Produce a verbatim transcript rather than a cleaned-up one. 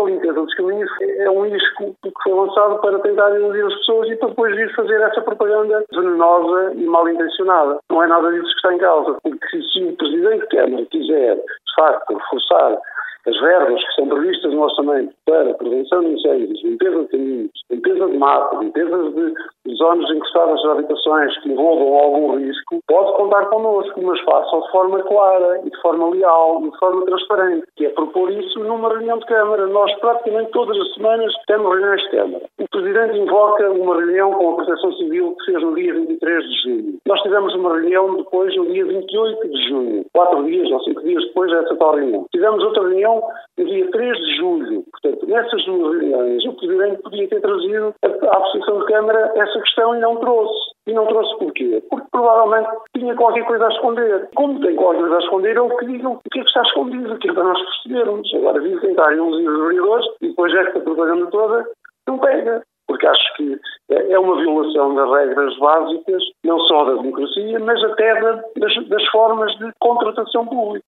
limpeza dos caminhos é um isco que foi lançado para tentar iludir as pessoas e para depois vir fazer essa propaganda venenosa e mal intencionada. Não é nada disso que está em causa, porque se o Presidente de Câmara quiser, de facto, reforçar as verbas que são previstas no orçamento para prevenção de incêndios, limpeza de caminhos, limpeza de mato, limpeza de, de zonas encostadas às habitações que envolvam algum risco, pode contar connosco, mas faça de forma clara e de forma leal e de forma transparente, que é propor isso numa reunião de Câmara. Nós praticamente todas as semanas temos reuniões de Câmara. O Presidente invoca uma reunião com a Proteção Civil que fez no dia vinte e três de junho. Nós tivemos uma reunião depois no dia vinte e oito de junho, quatro dias ou cinco dias depois dessa tal reunião. Tivemos outra reunião no dia três de julho. Portanto, nessas duas reuniões, o Presidente podia ter trazido à Associação de Câmara essa questão e não trouxe. E não trouxe porquê? Porque provavelmente tinha qualquer coisa a esconder. Como tem qualquer coisa a esconder, é o que digam o que é que está escondido, que é para nós percebermos. Agora, vi tentar iludir os vereadores e depois esta propaganda toda não pega. Porque acho que é uma violação das regras básicas, não só da democracia, mas até das, das formas de contratação pública.